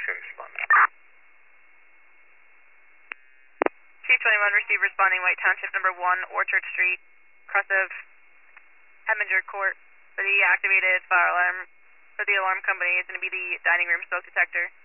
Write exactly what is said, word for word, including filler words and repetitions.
Sure, respond. Chief twenty-one, receive responding White Township number one, Orchard Street, cross of Heminger Court. For the activated fire alarm for the alarm company is going to be the dining room smoke detector.